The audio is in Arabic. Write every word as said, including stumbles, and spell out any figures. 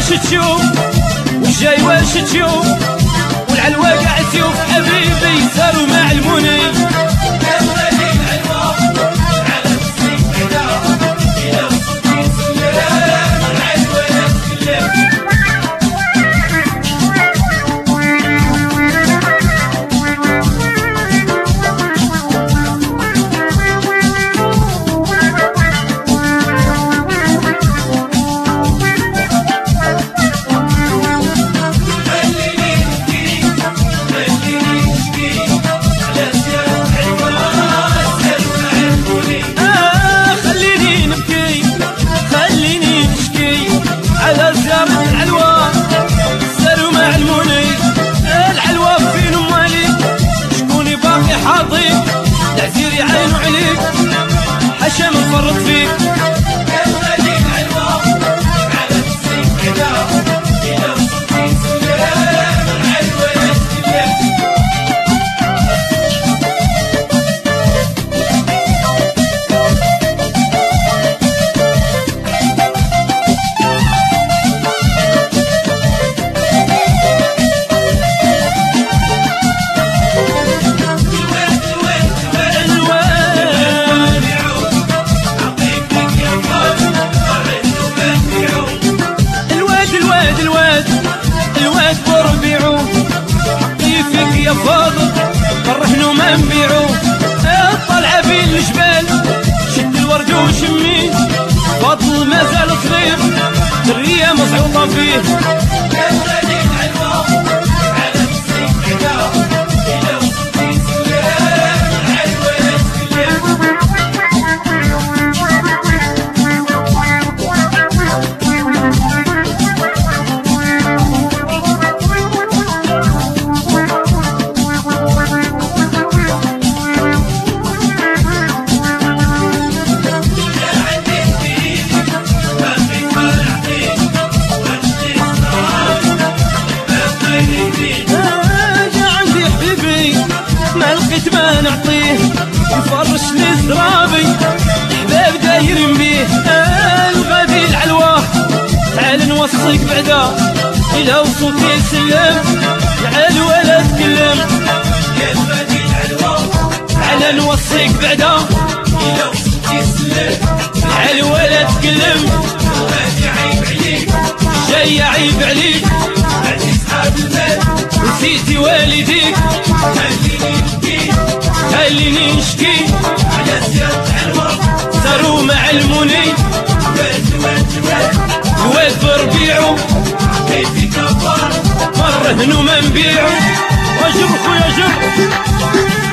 واش تشوف وجاي واش تشوف والعلوة قاع تشوف حبيبي صاروا معلموني العزيري عينو عليك حشا من فرط فيك يلا ليك علوة على نفسك كدا إلا وصلتي سلام العلوة يا سلام الواد بربيعو حقي فيك يا فاضل فرحنا وما نبيعو طالعة بين الجبال شد الورد وشميه فاضل مازال صغير الريا مصعوطة فيه يلا ليك علوة على نفسك كدا إلا وصلتي سلام العلوة يا سلام ما نعطيه يفرش لي زرابي حباب دايرين بيه الغادي العلوة تعال نوصيك بعدا إلا وصلتي سلم تعال ولا تكلم يا الغادي العلوة تعال نوصيك بعدا إلا وصلتي سلم تعال ولا تكلم الغادي عيب عليك جاي عيب عليك بعدي صحاب المال نسيتي والديك خليني نبكي خليني نشكي على زيارة علوة صاروا معلموني واد واد واد واد بربيعو كيفي كبار مرهن وما نبيعو واجر خويا جر